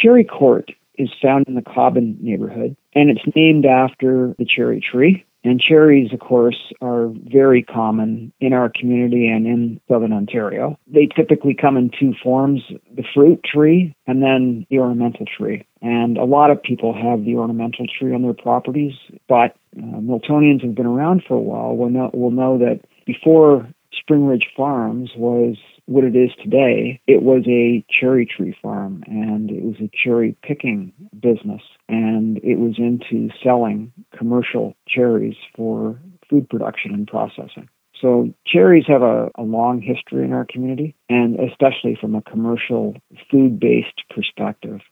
cherry court is found in the Cobbin neighborhood, and it's named after the cherry tree. And cherries, of course, are very common in our community and in southern Ontario. They typically come in two forms, the fruit tree and then the ornamental tree. And a lot of people have the ornamental tree on their properties, but Miltonians have been around for a while will know that before Spring Ridge Farms was what it is today, it was a cherry tree farm, and it was a cherry picking business, and it was into selling commercial cherries for food production and processing. So cherries have a long history in our community, and especially from a commercial food-based perspective.